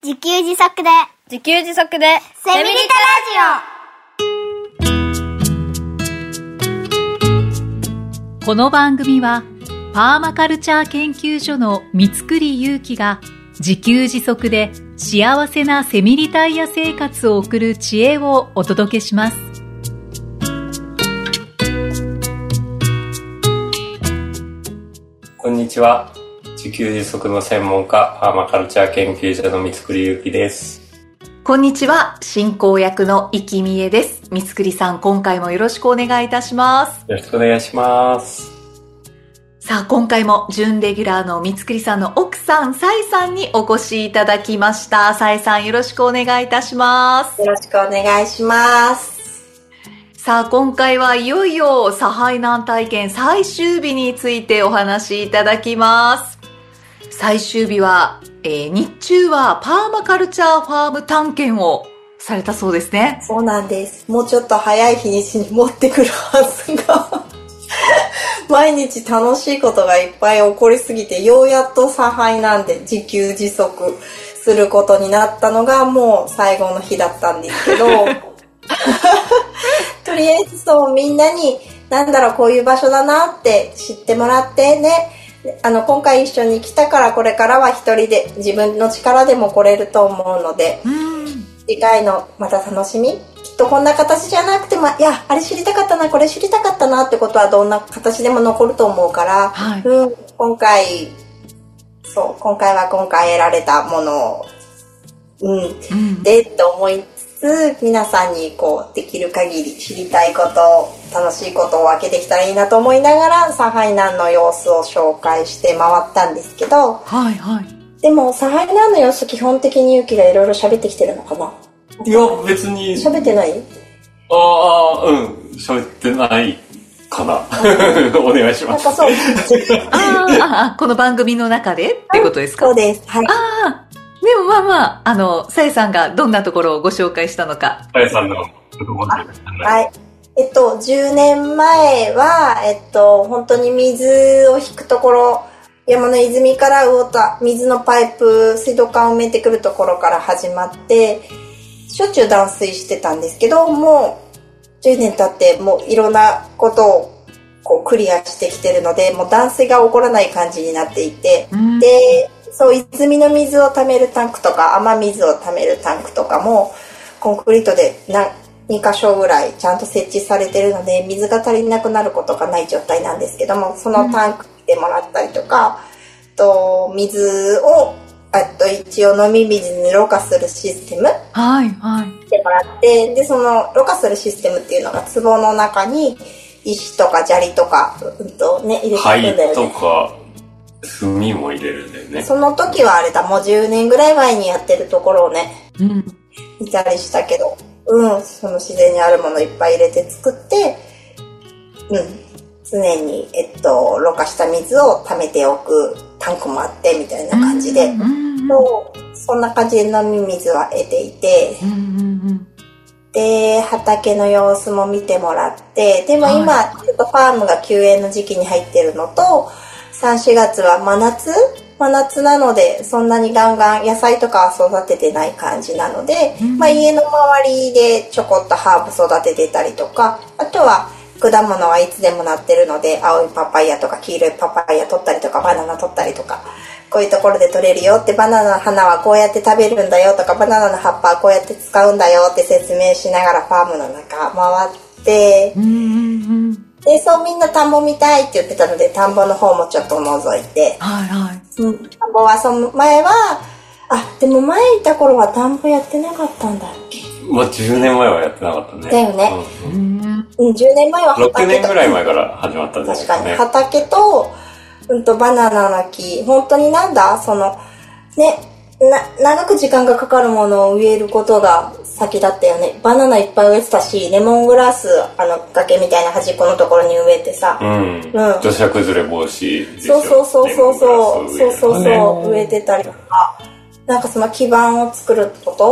自給自足でセミリタラジオ。この番組はパーマカルチャー研究所の三栗祐希が自給自足で幸せなセミリタイヤ生活を送る知恵をお届けします。 こんにちは。自給自足の専門家、パーマカルチャー研究所の三栗祐希です。 こんにちは。進行役の生きみえです。三栗さん、今回もよろしくお願いいたします。 よろしくお願いします。 さあ、今回も準レギュラーの三栗さんの奥さん、さえさんにお越しいただきました。さえさん、よろしくお願いいたします。 よろしくお願いします。 さあ、今回はいよいよサハイ南体験最終日についてお話しいただきます。最終日は、日中はパーマカルチャーファーム探検をされたそうですね。 そうなんです。もうちょっと早い日にちに持ってくるはずが毎日楽しいことがいっぱい起こりすぎて、ようやっとサハイなんで自給自足することになったのがもう最後の日だったんですけどとりあえずそうみんなにこういう場所だなって知ってもらってね、今回一緒に来たからこれからは一人で自分の力でも来れると思うので、次回のまた楽しみ、きっとこんな形じゃなくても、いやあれ知りたかったな、これ知りたかったなってことはどんな形でも残ると思うから、はい、今回は今回得られたものをでと思いつつ、皆さんにできる限り知りたいこと楽しいことを分けてきたらいいなと思いながらサハイナンの様子を紹介して回ったんですけど、 はいはい。 でもサハイナンの様子基本的にユキがいろいろ喋ってきてるのかな。 いや別に喋ってない？ 喋ってないかなお願いします。 なんかそうこの番組の中でってことですか？ そうです。はい。 でもさえさんがどんなところをご紹介したのか。 さえさんのはい。 10年前は、本当に水を引くところ、山の泉から水のパイプ、水道管を埋めてくるところから始まって、しょっちゅう断水してたんですけど、もう10年経ってもういろんなことをクリアしてきてるので、もう断水が起こらない感じになっていて、で、泉の水を溜めるタンクとか雨水を溜めるタンクとかもコンクリートで2箇所ぐらいちゃんと設置されてるので、水が足りなくなることがない状態なんですけども、そのタンク来てもらったりとか、水を一応飲み水にろ過するシステムしてもらって、でそのろ過するシステムっていうのが壺の中に石とか砂利とか、入れていくんだよね。 灰とか炭も入れるんだよね。 その時はもう10年ぐらい前にやってるところをね、見たりしたけど、その自然にあるものいっぱい入れて作って、常にろ過した水を溜めておくタンクもあってみたいな感じで、そんな感じで飲み水は得ていて、で畑の様子も見てもらって、でも今ちょっとファームが休園の時期に入ってるのと、3、4月は真夏なので、そんなにガンガン野菜とかは育ててない感じなので、家の周りでちょこっとハーブ育ててたりとか、あとは果物はいつでもなってるので、青いパパイヤとか黄色いパパイヤ取ったりとか、バナナ取ったりとか、こういうところで取れるよって、バナナの花はこうやって食べるんだよとか、バナナの葉っぱはこうやって使うんだよって説明しながらファームの中回って、でみんな田んぼ見たいって言ってたので、田んぼの方もちょっと覗いて、田んぼは前はでも前いた頃は田んぼやってなかったんだっけ。 10年前はやってなかったね。 だよね。10年前は畑と 6年ぐらい前から始まったんですね。 確かに畑と、バナナの木、本当に長く時間がかかるものを植えることが先だったよね。バナナいっぱい植えてたし、レモングラス崖みたいな端っこのところに植えてさ、 土砂崩れ防止でしょ。 植えてたりとか、その基盤を作ること、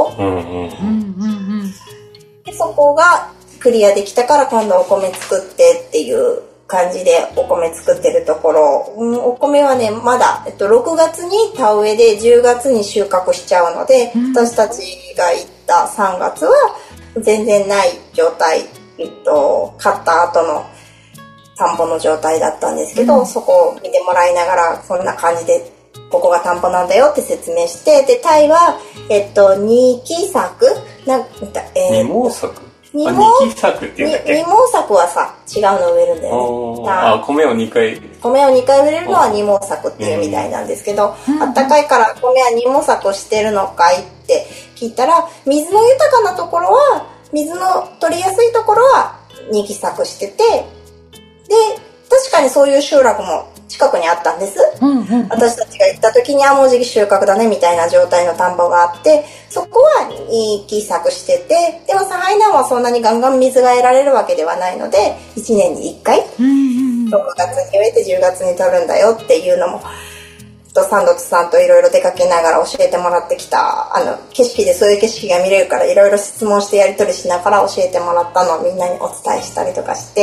でそこがクリアできたから今度お米作ってっていう感じでお米作ってるところ、お米はね、まだ、6月に田植えで10月に収穫しちゃうので、私たちが行った3月は全然ない状態、買った後の田んぼの状態だったんですけど、そこを見てもらいながら、そんな感じで、ここが田んぼなんだよって説明して、で、タイは、二期作二毛作二期作っていうんだっけ？ 二毛作はさ、違うの植えるんだよね。 米を2回植えれるのは二毛作っていうみたいなんですけど、あったかいから米は二毛作してるのかいって聞いたら、水の豊かなところは、水の取りやすいところは二期作してて、で、確かにそういう集落も近くにあったんです。私たちが行った時にはもうじき収穫だねみたいな状態の田んぼがあって、そこは2期作してて、でもサハイナンはそんなにガンガン水が得られるわけではないので、1年に1回、6月に植えて10月に取るんだよっていうのも、サンドツさんといろいろ出かけながら教えてもらってきた、景色でそういう景色が見れるからいろいろ質問してやり取りしながら教えてもらったのをみんなにお伝えしたりとかして、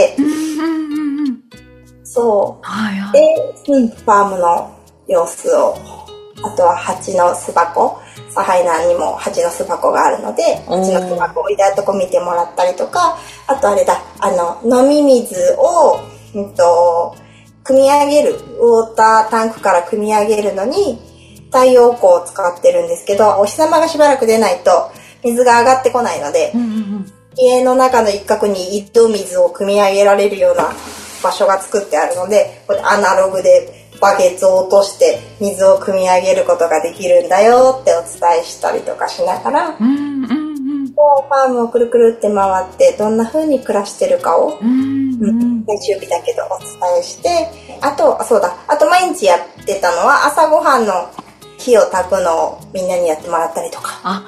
そう。はいはい、で、ファームの様子を、あとは蜂の巣箱、サハイナンにも蜂の巣箱があるので、蜂の巣箱を置いてあるとこ見てもらったりとか、あとあれだ、飲み水を、汲み上げる、ウォータータンクから汲み上げるのに、太陽光を使ってるんですけど、お日様がしばらく出ないと水が上がってこないので、家の中の一角に井戸水を汲み上げられるような場所が作ってあるので、これアナログでバケツを落として水を汲み上げることができるんだよってお伝えしたりとかしながら、ファームをくるくるって回ってどんな風に暮らしてるかを、最終日だけどお伝えして、あと毎日やってたのは朝ごはんの火を焚くのをみんなにやってもらったりとか。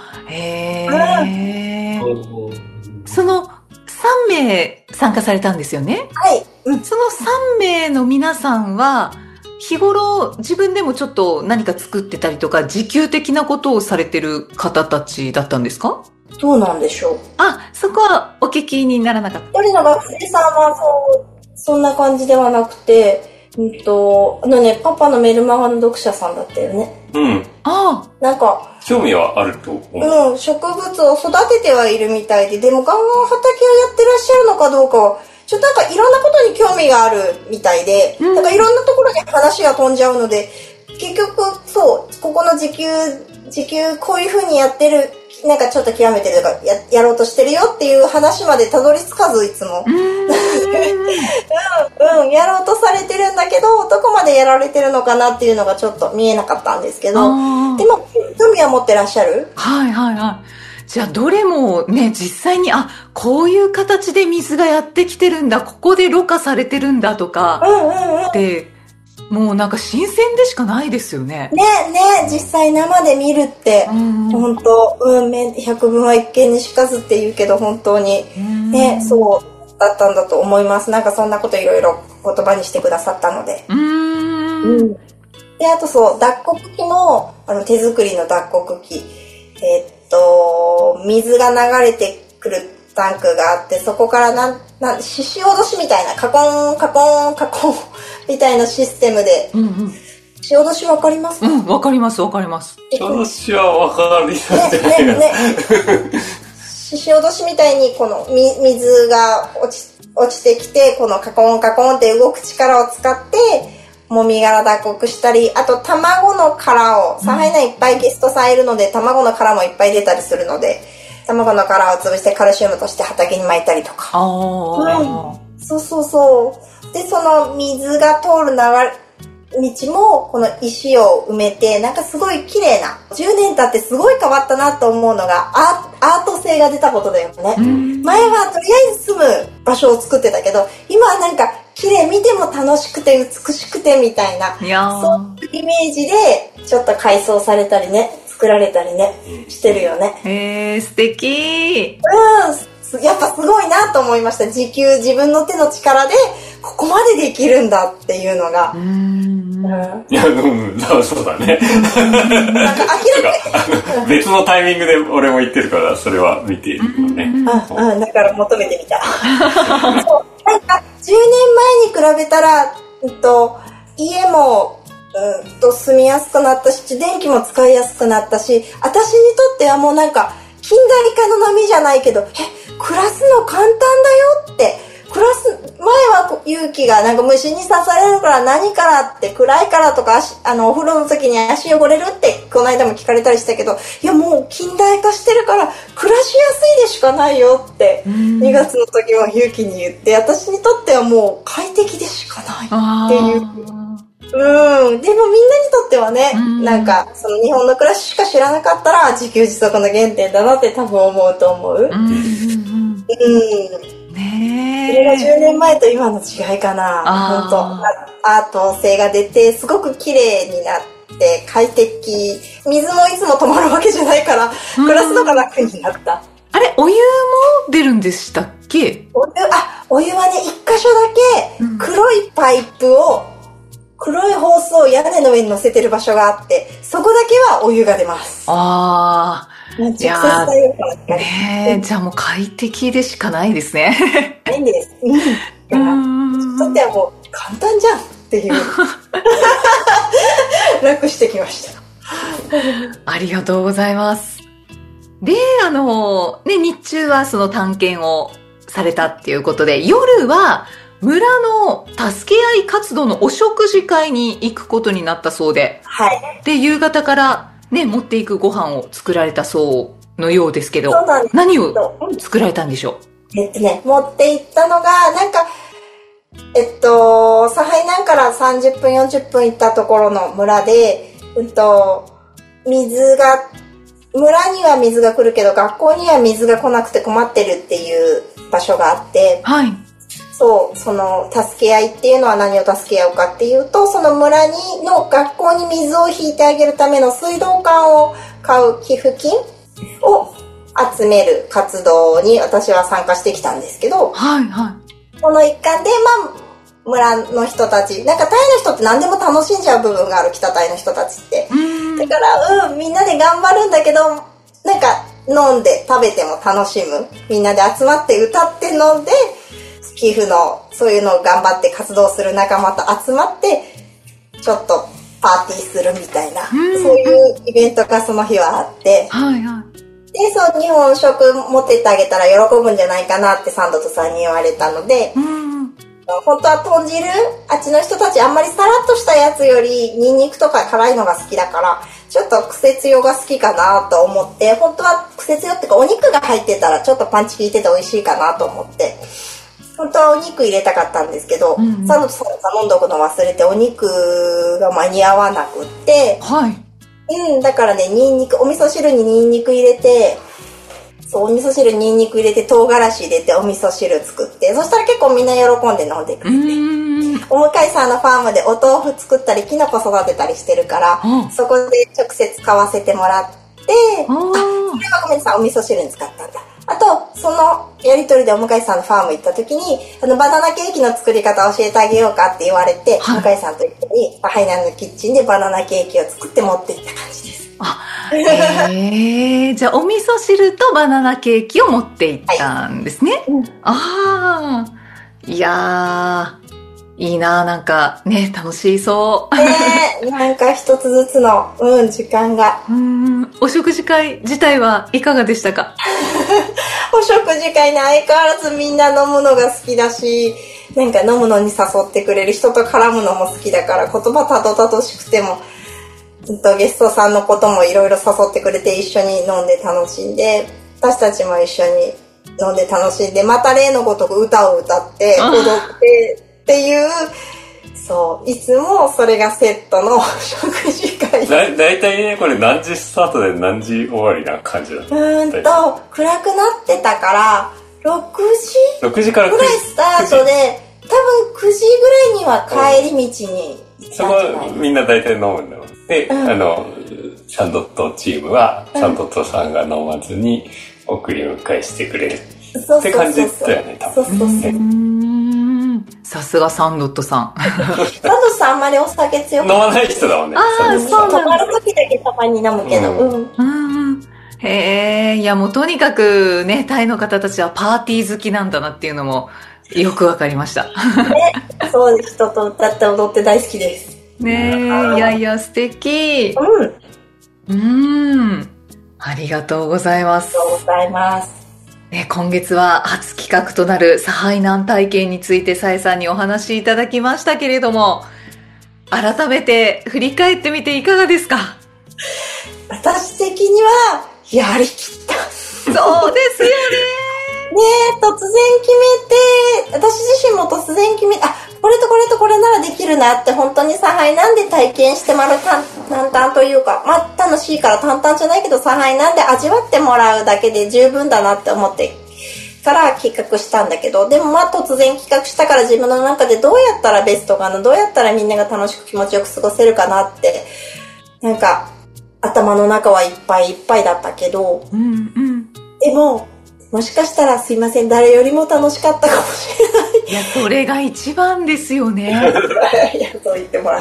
その3名参加されたんですよね。 はい。 その3名の皆さんは、日頃自分でもちょっと何か作ってたりとか、自給的なことをされてる方たちだったんですか？ どうなんでしょう。 そこはお聞きにならなかった。 一人の学生さんはそんな感じではなくて、パパのメルマガの読者さんだったよね。なんか、 興味はあると思う。 植物を育ててはいるみたいで、でもガンガン畑をやってらっしゃるのかどうかは、なんかいろんなことに興味があるみたいで、なんかいろんなところに話が飛んじゃうので、結局、ここの自給こういう風にやってる、なんかちょっと極めてるとか、やろうとしてるよっていう話までたどり着かず、いつも。やろうとされてるんだけど、どこまでやられてるのかなっていうのがちょっと見えなかったんですけど、でも、興味は持ってらっしゃる？ はいはいはい。じゃあ、どれもね、実際に、こういう形で水がやってきてるんだ、ここでろ過されてるんだとか、で、もうなんか新鮮でしかないですよね。 実際生で見るって、本当百聞は一見にしかずって言うけど、本当に、そうだったんだと思います。なんかそんなこといろいろ言葉にしてくださったので。で、あと脱穀機も、手作りの脱穀機、水が流れてくるタンクがあって、そこからししおどしみたいな、カコンカコンカコンみたいなシステムで、ししおどしわかりますか？ わかりますわかります。 ししおどしはわかりますね。 ししおどしみたいにこの水が落ちてきて、このカコンカコンって動く力を使ってもみ殻脱穀したり、あと卵の殻を、サハイナいっぱいゲストさんいるので、卵の殻もいっぱい出たりするので、卵の殻を潰してカルシウムとして畑に撒いたりとか。で、その水が通る道も、この石を埋めて、なんかすごい綺麗な、10年経ってすごい変わったなと思うのが、アート性が出たことだよね。前はとりあえず住む場所を作ってたけど、今はなんか綺麗、見ても楽しくて美しくてみたいな、そういうイメージで、ちょっと改装されたりね、作られたりね、してるよね。 素敵。 やっぱすごいなと思いました。自分の手の力でここまでできるんだっていうのが。 いや、そうだね。 なんか明らかに別のタイミングで俺も言ってるから、それは見ているよね。 だから求めてみた。なんか 10年前に比べたら、家も、住みやすくなったし、電気も使いやすくなったし、私にとってはもうなんか、近代化の波じゃないけど、暮らすの簡単だよって、前は勇気がなんか虫に刺されるから何からって暗いからとかお風呂の時に足汚れるってこの間も聞かれたりしたけど、いやもう近代化してるから暮らしやすいでしかないよって2月の時も勇気に言って、私にとってはもう快適でしかないっていう。でもみんなにとってはね、なんかその日本の暮らししか知らなかったら自給自足の原点だなって多分思うと思う。それが10年前と今の違いかな。本当アート性が出てすごく綺麗になって快適。水もいつも止まるわけじゃないから暮らすのが楽になった。 あれ、お湯も出るんでしたっけ？ お湯はね、一箇所だけ黒いパイプを、黒いホースを屋根の上に乗せてる場所があって、そこだけはお湯が出ます。直接対応かな。 じゃあもう快適でしかないですね。 ないんです。だから、とってはもう簡単じゃんっていう。楽してきました。 ありがとうございます。で、日中はその探検をされたっていうことで、夜は村の助け合い活動のお食事会に行くことになったそうで、 はい。 で、夕方からね、持っていくご飯を作られたそうのようですけど、 何を作られたんでしょう？持って行ったのが、なんか、サハイナンから30分40分行ったところの村で、村には水が来るけど学校には水が来なくて困ってるっていう場所があって、 はい。 そう、その助け合いっていうのは何を助け合うかっていうと、その村の学校に水を引いてあげるための水道管を買う寄付金を集める活動に私は参加してきたんですけど、 はいはい。 この一環で、村の人たち、なんかタイの人って何でも楽しんじゃう部分がある、北タイの人たちって。だから、みんなで頑張るんだけど、なんか飲んで食べても楽しむ。みんなで集まって歌って飲んで、寄付のそういうのを頑張って活動する仲間と集まってちょっとパーティーするみたいな、そういうイベントがその日はあって、 はいはい、 でそう日本食持ってってあげたら喜ぶんじゃないかなってサンドトさんに言われたので、本当は豚汁、あっちの人たちあんまりサラッとしたやつよりニンニクとか辛いのが好きだからちょっと癖強が好きかなと思って、本当は癖強っていうかお肉が入ってたらちょっとパンチ効いてて美味しいかなと思って本当はお肉入れたかったんですけど、サンドさん頼んどくの忘れてお肉が間に合わなくって、 はい、 だからね、ニンニク、お味噌汁にニンニク入れて、そう、お味噌汁にニンニク入れて唐辛子入れてお味噌汁作って、そしたら結構みんな喜んで飲んでくれて、お向かいさんのファームでお豆腐作ったりキノコ育てたりしてるから、そこで直接買わせてもらって、それはごめんなさい、お味噌汁に使ったんだ。あと、そのやりとりでお向かいさんのファーム行った時に、バナナケーキの作り方教えてあげようかって言われて、向かいさんと一緒にハイナンのキッチンでバナナケーキを作って持っていった感じです。 じゃあお味噌汁とバナナケーキを持っていったんですね。はい、いやー、いいな、なんかね、楽しそう。 なんか一つずつの、時間が。 お食事会自体はいかがでしたか？ お食事会ね、相変わらずみんな飲むのが好きだし、なんか飲むのに誘ってくれる人と絡むのも好きだから、言葉たどたどしくても、ゲストさんのこともいろいろ誘ってくれて一緒に飲んで楽しんで、私たちも一緒に飲んで楽しんで、また例のごとく歌を歌って踊ってっていう、そういつもそれがセットの食事会。 だいたいね、これ何時スタートで何時終わりな感じだった？ 暗くなってたから6時からぐらいスタートで、多分9時ぐらいには帰り道に行ったんじゃない？ そこはみんな大体飲むんだよ。で、サンドットチームは、サンドットさんが飲まずに送り迎えしてくれるって感じだよね、多分。 さすがサンドットさん。 サンドットさんあんまりお酒強く飲まない人だもんね。 そう泊まる時だけたまに飲むけど。 へえ、いやもうとにかくね、タイの方たちはパーティー好きなんだなっていうのもよくわかりました。 ね、そうです。人と歌って踊って大好きです。 ねえ、いやいや、素敵。ありがとうございます。 ありがとうございます。 ね、今月は初企画となるサハイナン体験についてさえさんにお話しいただきましたけれども、改めて振り返ってみていかがですか？ 私的にはやりきった。 そうですよね。 ねえ、突然決めて、私自身も突然決めて、これとこれとこれならできるなって本当にサハイなんで体験してもらう淡々というか、楽しいから淡々じゃないけどサハイなんで味わってもらうだけで十分だなって思ってから企画したんだけど、でも突然企画したから自分の中でどうやったらベストかな、どうやったらみんなが楽しく気持ちよく過ごせるかなって、なんか頭の中はいっぱいいっぱいだったけど、でももしかしたらすいません、誰よりも楽しかったかもしれない。 いや、それが一番ですよね。 いや、そう言ってもらって。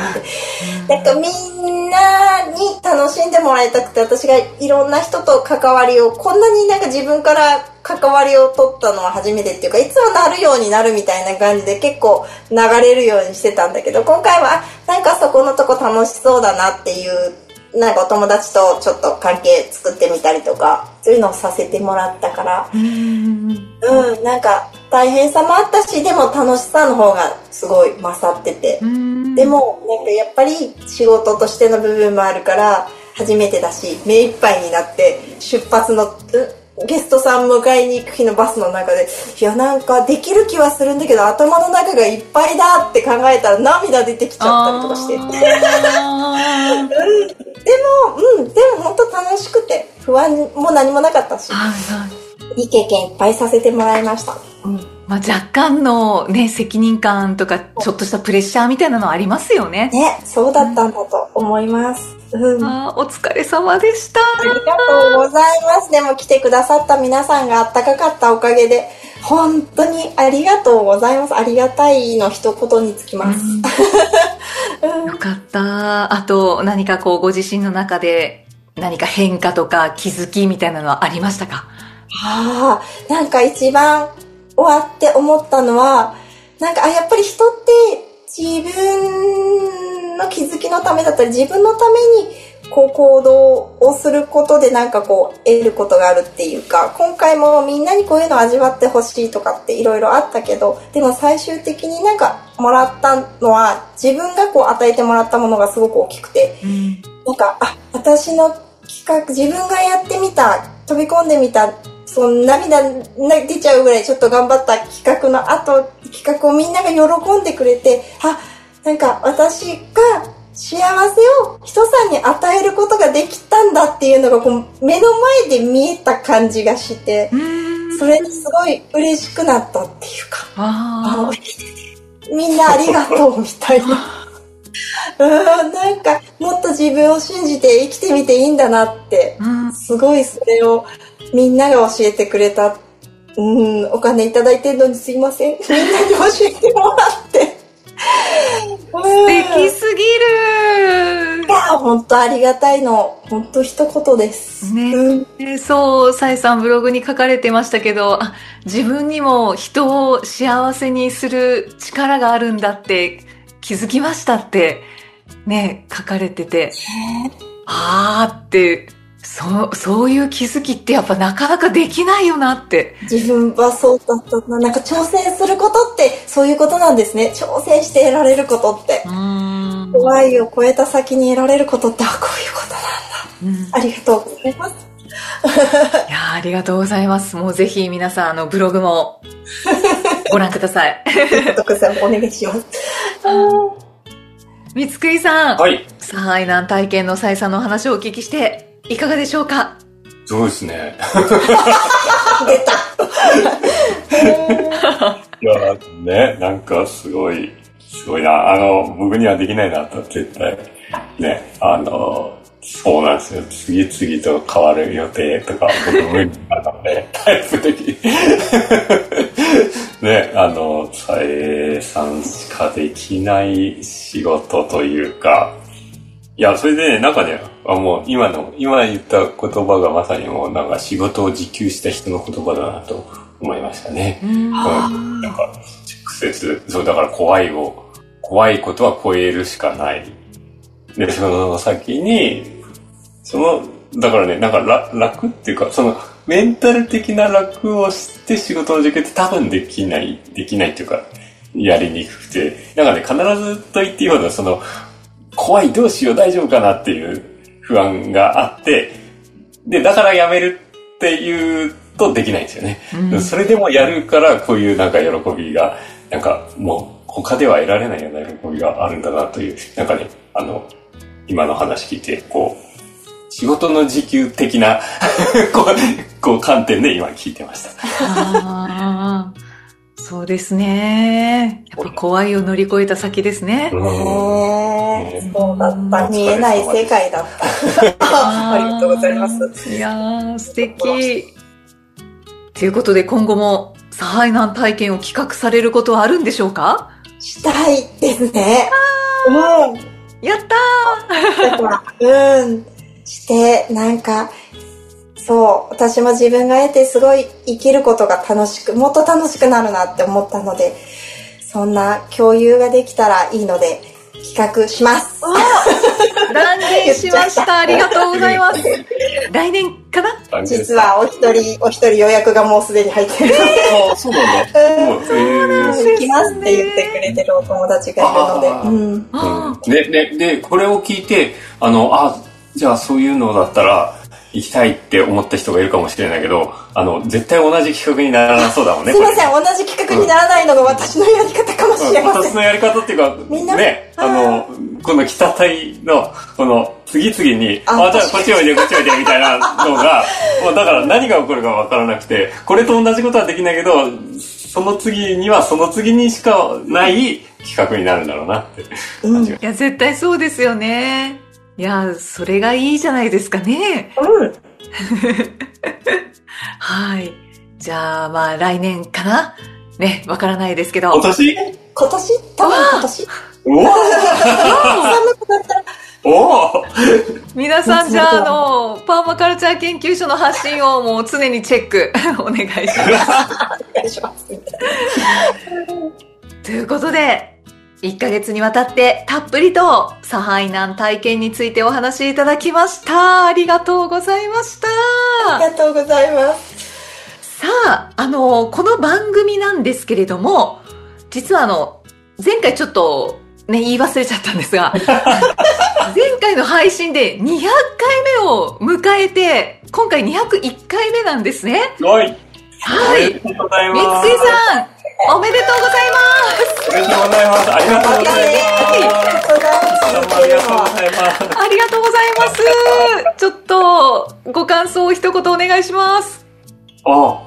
なんかみんなに楽しんでもらいたくて、私がいろんな人と関わりを、こんなになんか自分から関わりを取ったのは初めてっていうか、いつもなるようになるみたいな感じで結構流れるようにしてたんだけど、今回はなんかそこのとこ楽しそうだなっていう、なんかお友達とちょっと関係作ってみたりとか、そういうのをさせてもらったから、なんか大変さもあったし、でも楽しさの方がすごい勝ってて、でもなんかやっぱり仕事としての部分もあるから初めてだし、目いっぱいになって出発のゲストさん迎えに行く日のバスの中で、いやなんかできる気はするんだけど頭の中がいっぱいだって考えたら涙出てきちゃったりとかしてでも本当楽しくて不安も何もなかったし、いい経験いっぱいさせてもらいました。 若干のね、責任感とかちょっとしたプレッシャーみたいなのありますよね。 ね、そうだったんだと思います。 お疲れ様でした。 ありがとうございます。でも来てくださった皆さんがあったかかったおかげで本当にありがとうございます。ありがたいの一言につきます。 よかった。あと何かご自身の中で何か変化とか気づきみたいなのはありましたか？ なんか一番終わって思ったのは、なんかやっぱり人って自分の気づきのためだったり自分のために行動をすることでなんか得ることがあるっていうか、今回もみんなにこういうのを味わってほしいとかっていろいろあったけど、でも最終的になんかもらったのは自分が与えてもらったものがすごく大きくて、なんか私の企画、自分がやってみた、飛び込んでみた、涙出ちゃうぐらいちょっと頑張った企画の後、企画をみんなが喜んでくれて、なんか私が幸せを人さんに与えることができたんだっていうのが目の前で見えた感じがして、それにすごい嬉しくなったっていうか、みんなありがとうみたいな。なんかもっと自分を信じて生きてみていいんだなって、すごいそれをみんなが教えてくれた。お金いただいてるのにすいません。みんなに教えてもらって。 素敵すぎる。 いや、本当ありがたいの。本当一言です。 そう、さえさんブログに書かれてましたけど、自分にも人を幸せにする力があるんだって気づきましたってね、書かれてて、ってそういう気づきってやっぱなかなかできないよなって。 自分はそうだったな。なんか挑戦することってそういうことなんですね。挑戦して得られることって。怖いを超えた先に得られることって、こういうことなんだ。ありがとうございます。 いや、ありがとうございます。もうぜひ皆さんブログもご覧ください。 お願いします。 三つくりさん。 はい。 サハイナン体験のさえさんのお話をお聞きしていかがでしょうか？ そうですね。 出た。 いや、ね、なんかすごいな。僕にはできないなと、絶対。ね、そうなんですよ。次々と変わる予定とか、僕無理なので、タイプ的に。ね、さえさんしかできない仕事というか、いや、それでね、なんかね、もう今言った言葉がまさにもうなんか仕事を自給した人の言葉だなと思いましたね。なんか、 接、そうだから怖いことは超えるしかない。で、その先に、だからね、なんか楽っていうか、メンタル的な楽をして仕事の受験って多分できないっていうか、やりにくくて、なんかね、必ずと言っていいほど、怖い、どうしよう、大丈夫かなっていう不安があって、で、だからやめるっていうとできないんですよね。それでもやるから、こういうなんか喜びが、なんかもう他では得られないような喜びがあるんだなという、なんかね、今の話聞いて、仕事の時給的なこう観点で今聞いてました。 そうですね。やっぱ怖いを乗り越えた先ですね。 そうだった。見えない世界だった。ありがとうございます。 いやー、素敵。ということで今後もサハイナン体験を企画されることはあるんでしょうか？ したいですね。 やったーして、なんか、そう、私も自分が得てすごい生きることがもっと楽しくなるなって思ったので、そんな共有ができたらいいので、企画します。 断言しました。ありがとうございます。来年かな？ 実はお一人予約がもうすでに入ってるので。 そうなんだ。 行きますって言ってくれてるお友達がいるので。で、これを聞いて、じゃあそういうのだったら、行きたいって思った人がいるかもしれないけど、絶対同じ企画にならなそうだもんね。 すいません、同じ企画にならないのが私のやり方かもしれません。 私のやり方っていうか、みんなね、この北隊の、次々に、じゃあこっちおいで、こっちおいで、みたいなのが、もうだから何が起こるかわからなくて、これと同じことはできないけど、その次にはその次にしかない企画になるんだろうなって。 いや、絶対そうですよね。いや、それがいいじゃないですかね。はい。じゃあ、来年かなね、わからないですけど。 今年多分今年。 おー寒くなったら。 皆さん、じゃあ、パーマカルチャー研究所の発信をもう常にチェックお願いします。お願いします。ということで、1ヶ月にわたってたっぷりとサハイナン体験についてお話しいただきました。ありがとうございました。 ありがとうございます。 さあ、この番組なんですけれども、実は前回ちょっとね、言い忘れちゃったんですが、前回の配信で200回目を迎えて、今回201回目なんですね。 はい。 はい。 ありがとうございます。 三井さん、おめでとうございます。 おめでとうございます。ありがとうございます。ありがとうございます。 ありがとうございます。ちょっと、ご感想を一言お願いします。 はい。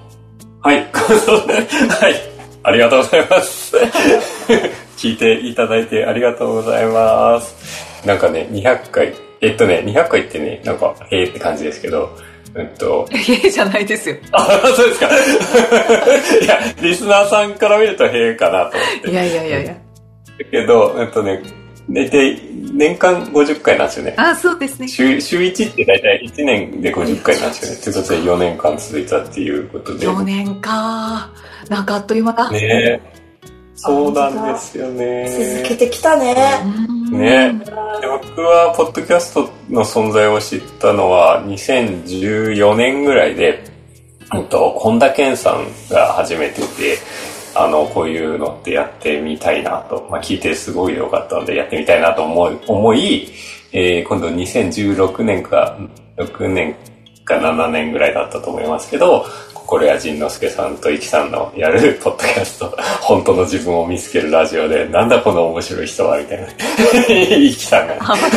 はい。ありがとうございます。聞いていただいてありがとうございます。なんかね、200回。200回ってね、なんか、へーって感じですけど、へーじゃないですよ。 そうですか。いや、リスナーさんから見るとへーかなと思って。 いや。 だけど、大体年間50回なんですよね。 そうですね。 週1って大体1年で50回なんですよね。ということで4年間続いたっていうことで。 4年か。なんかあっという間だ。 ねえ。そうなんですよね。 続けてきたね。 ね。で、僕はポッドキャストの存在を知ったのは2014年ぐらいで、本田健さんが始めてて、こういうのってやってみたいなと、聞いてすごい良かったのでやってみたいなと思い、今度2016年か6年か7年ぐらいだったと思いますけど、心谷仁之助さんとイキさんのやるポッドキャスト、本当の自分を見つけるラジオで、なんだこの面白い人はみたいな。イキさんが。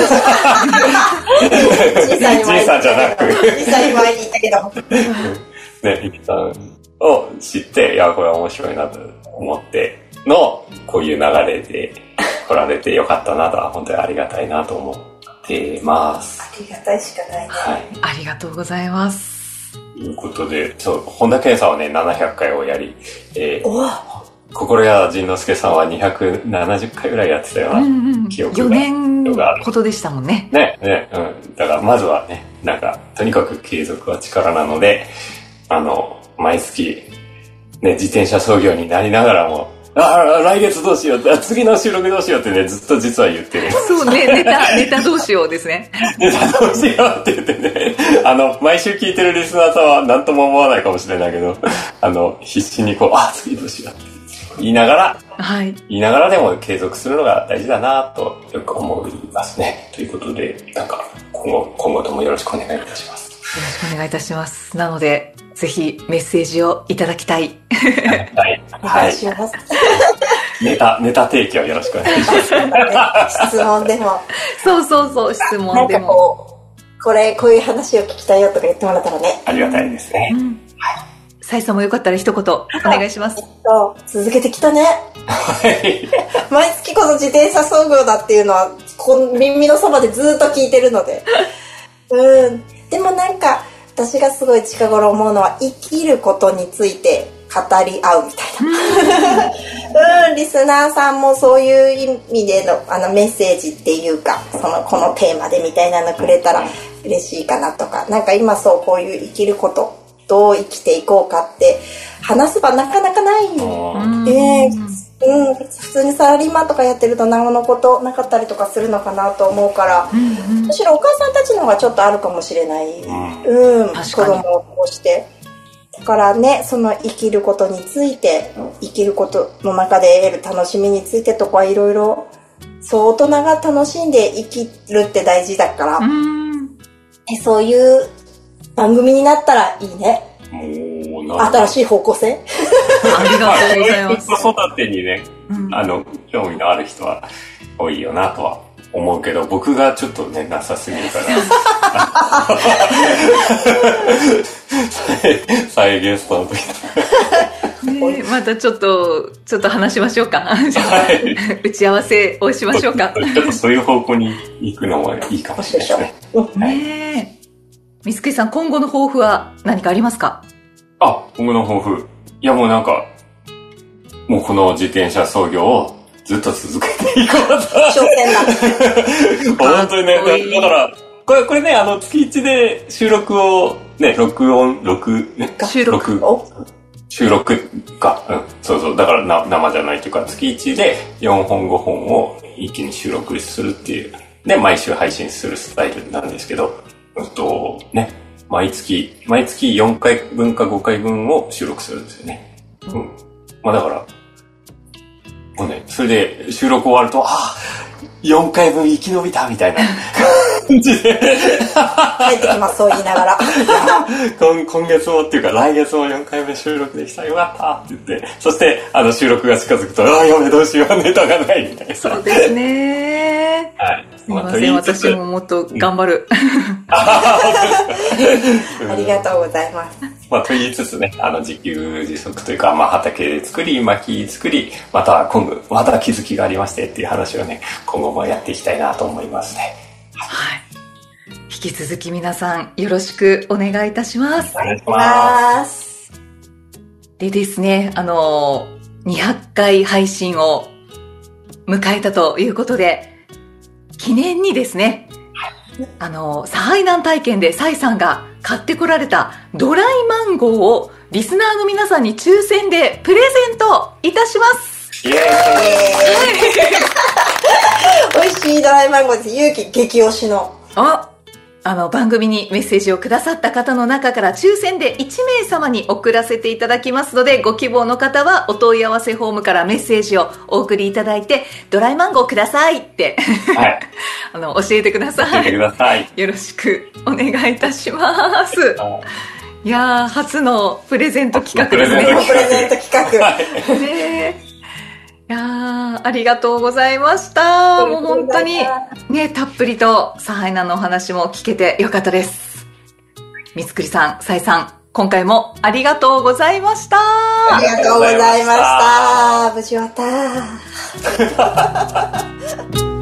じいさんじゃなく。 じいさんに前に行ったけど。ね、イキさんを知って、いや、これは面白いなと思っての、こういう流れで来られてよかったなとは、本当にありがたいなと思ってます。 ありがたいしかないね。 はい。 ありがとうございます。 ということで、本田健さんはね、700回をやり、心谷仁之助さんは270回ぐらいやってたような記憶が、 4年ほどでしたもんね。 だからまずはね、なんか、とにかく継続は力なので、毎月、ね、自転車操業になりながらも、 来月どうしよう次の収録どうしようってね、ずっと実は言ってる。 そうね、ネタどうしようですね。 ネタどうしようって言ってね、毎週聞いてるリスナーさんは何とも思わないかもしれないけど、必死に次どうしようって言いながら、 はい。 言いながらでも継続するのが大事だなとよく思いますね。ということで、なんか、今後ともよろしくお願いいたします。 よろしくお願いいたします。なので、ぜひメッセージをいただきたい。 はい。 お願いします。 ネタ提供よろしくお願いします。 質問でも。 そう、質問でも。 なんかこういう話を聞きたいよとか言ってもらったらね。 ありがたいですね。 サイさんもよかったら一言お願いします。 続けてきたね。 はい。 毎月この自転車操業だっていうのは、耳のそばでずっと聞いてるので。でもなんか、私がすごい近頃思うのは、生きることについて語り合うみたいな。リスナーさんもそういう意味でのメッセージっていうか、このテーマでみたいなのくれたら嬉しいかなとか、なんか今こういう生きること、どう生きていこうかって話す場なかなかない普通にサラリーマンとかやってるとなおのことなかったりとかするのかなと思うから、むしろお母さんたちの方がちょっとあるかもしれない、子供を通してだからね、その生きることについて、生きることの中で得る楽しみについてとかいろいろ、そう大人が楽しんで生きるって大事だから、そういう番組になったらいいね。新しい方向性。 ありがとうございます。 子育てにね、興味のある人は多いよなとは思うけど、僕がちょっとね、なさすぎるから。再ゲストの時またちょっと話しましょうか。打ち合わせをしましょうか。 ちょっとそういう方向に行くのもいいかもしれないですね。 水木さん、今後の抱負は何かありますか？ 今後の抱負。いやもうなんか、もうこの自転車操業をずっと続けていこうと。 挑戦だ。本当にね、だから、これね、月1で収録を、ね、収録か。そう。だから生じゃないというか、月1で4本5本を一気に収録するっていう。で、毎週配信するスタイルなんですけど、ね、毎月4回分か5回分を収録するんですよね。だから、もうね、それで収録終わると、4回分生き延びたみたいな感じで帰ってきます、そう言いながら。 今月もっていうか来月も4回目収録できた、よかったって言って、そして収録が近づくと、やべどうしよう、ネタがないみたいな。 そうですね。はい。すみません、私ももっと頑張る。 ありがとうございます。 と言いつつね、自給自足というか、畑作り、薪作り、また気づきがありましてっていう話をね、今後もやっていきたいなと思いますね。 はい。引き続き皆さんよろしくお願いいたします。 お願いします。 でですね、200回配信を迎えたということで、記念にですね、サハイ南体験でサイさんが買ってこられたドライマンゴーをリスナーの皆さんに抽選でプレゼントいたします。 イエーイ。 美味しいドライマンゴーです。勇気激推しの。 番組にメッセージをくださった方の中から抽選で1名様に送らせていただきますので、ご希望の方はお問い合わせフォームからメッセージをお送りいただいて、ドライマンゴーくださいって、 はい、 教えてください。 教えてください。 よろしくお願いいたします。いやー、初のプレゼント企画ですね。 プレゼント企画。 いやー、ありがとうございました。もう本当にね、たっぷりとサハイナのお話も聞けてよかったです。三つくりさん、サイさん、今回もありがとうございました。 ありがとうございました。無事終わった。